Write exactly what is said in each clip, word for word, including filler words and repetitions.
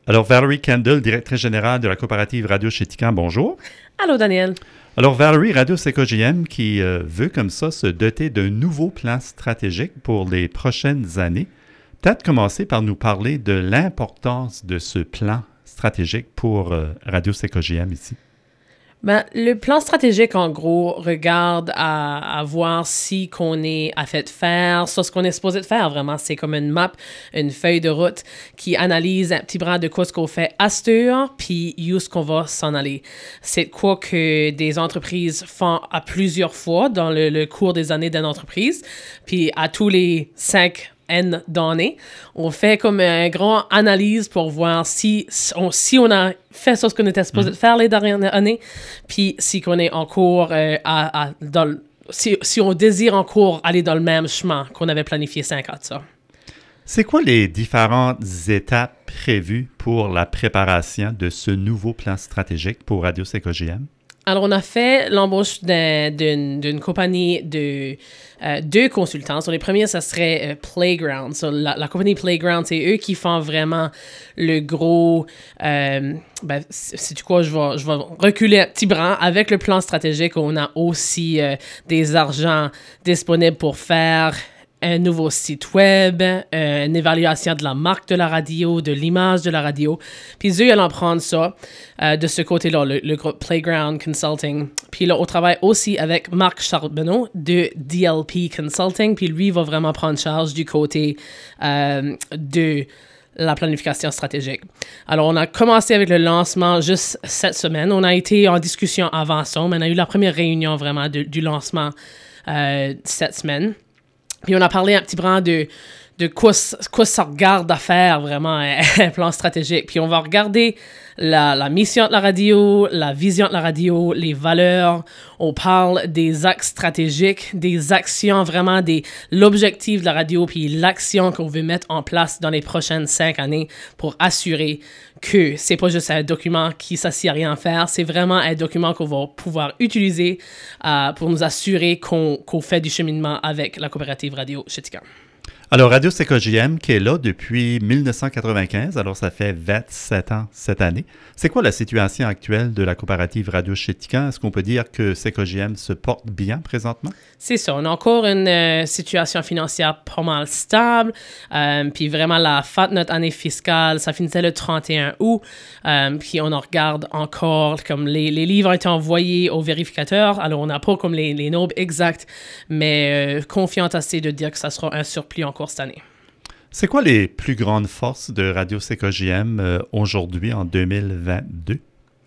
Alors, Valerie Kendall, directrice générale de la coopérative Radio Chéticamp, bonjour. Allô, Daniel. Alors, Valerie, Radio C K J M qui euh, veut comme ça se doter d'un nouveau plan stratégique pour les prochaines années. Peut-être commencer par nous parler de l'importance de ce plan stratégique pour euh, Radio C K J M ici. Ben, le plan stratégique, en gros, regarde à, à voir si qu'on est à fait de faire, soit ce qu'on est supposé de faire, vraiment. C'est comme une map, une feuille de route qui analyse un petit brin de quoi ce qu'on fait à cette heure, puis où est-ce qu'on va s'en aller. C'est quoi que des entreprises font à plusieurs fois dans le, le cours des années d'une entreprise, puis à tous les cinq N d'années. On fait comme une grande analyse pour voir si on, si on a fait ça, ce qu'on était supposé de faire les dernières années, puis si on est en cours, euh, à, à, dans le, si, si on désire en cours aller dans le même chemin qu'on avait planifié cinq ans de ça. C'est quoi les différentes étapes prévues pour la préparation de ce nouveau plan stratégique pour Radio C K J M? Alors, on a fait l'embauche d'un, d'une, d'une compagnie de euh, deux consultants. So, les premiers, ça serait euh, Playground. So, la, la compagnie Playground, c'est eux qui font vraiment le gros... Euh, ben, sais-tu quoi? Je vais, je vais reculer un petit brin. Avec le plan stratégique, on a aussi euh, des argents disponibles pour faire un nouveau site web, euh, une évaluation de la marque de la radio, de l'image de la radio. Puis eux, ils allons prendre ça euh, de ce côté-là, le, le groupe Playground Consulting. Puis là, on travaille aussi avec Marc Charbonneau de D L P Consulting. Puis lui, il va vraiment prendre charge du côté euh, de la planification stratégique. Alors, on a commencé avec le lancement juste cette semaine. On a été en discussion avant ça, mais on a eu la première réunion vraiment de, du lancement euh, cette semaine. Puis on a parlé un petit brin de, de quoi, quoi ça regarde à faire, vraiment, un plan stratégique. Puis on va regarder la, la mission de la radio, la vision de la radio, les valeurs. On parle des axes stratégiques, des actions, vraiment, des, l'objectif de la radio, puis l'action qu'on veut mettre en place dans les prochaines cinq années pour assurer que c'est pas juste un document qui s'assied à rien faire, c'est vraiment un document qu'on va pouvoir utiliser euh, pour nous assurer qu'on, qu'on fait du cheminement avec la coopérative Radio Chéticamp. Alors, Radio C K J M qui est là depuis dix-neuf cent quatre-vingt-quinze, alors ça fait vingt-sept ans cette année. C'est quoi la situation actuelle de la coopérative Radio Chéticamp? Est-ce qu'on peut dire que C K J M se porte bien présentement? C'est ça. On a encore une euh, situation financière pas mal stable. Euh, puis vraiment, la fin de notre année fiscale, ça finissait le trente et un août. Euh, puis on en regarde encore, comme les, les livres ont été envoyés aux vérificateurs. Alors, on n'a pas comme les, les nombres exacts, mais euh, confiante assez de dire que ça sera un surplus encore cette année. C'est quoi les plus grandes forces de Radio C K J M euh, aujourd'hui, en deux mille vingt-deux?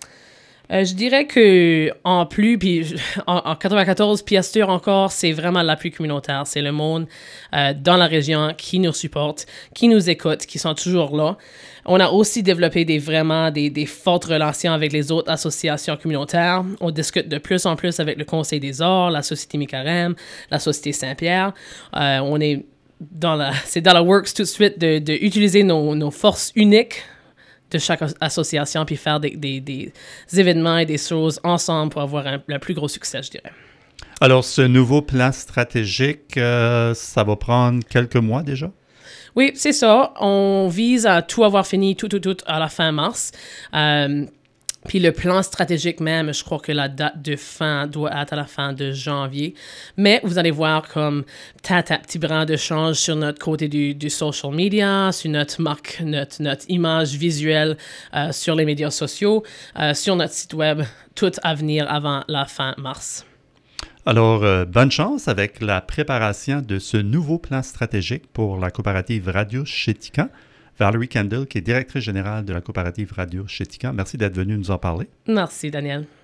Euh, je dirais que en plus, puis en, en quatre-vingt-quatorze, puis à cette heure encore, c'est vraiment l'appui communautaire. C'est le monde euh, dans la région qui nous supporte, qui nous écoute, qui sont toujours là. On a aussi développé des, vraiment des, des fortes relations avec les autres associations communautaires. On discute de plus en plus avec le Conseil des arts, la Société Micarem, la Société Saint-Pierre. Euh, on est dans la, c'est dans la works tout de suite de, de utiliser nos, nos forces uniques de chaque association puis faire des, des, des événements et des choses ensemble pour avoir un, le plus gros succès, je dirais. Alors, ce nouveau plan stratégique, euh, ça va prendre quelques mois déjà? Oui, c'est ça. On vise à tout avoir fini tout, tout, tout à la fin mars. Euh, Puis le plan stratégique même, je crois que la date de fin doit être à la fin de janvier. Mais vous allez voir comme peut-être un petit brin de change sur notre côté du, du social media, sur notre marque, notre, notre image visuelle euh, sur les médias sociaux, euh, sur notre site web, tout à venir avant la fin mars. Alors, euh, bonne chance avec la préparation de ce nouveau plan stratégique pour la coopérative Radio Chéticamp. Valerie Kendall, qui est directrice générale de la coopérative Radio Chéticamp. Merci d'être venue nous en parler. Merci, Daniel.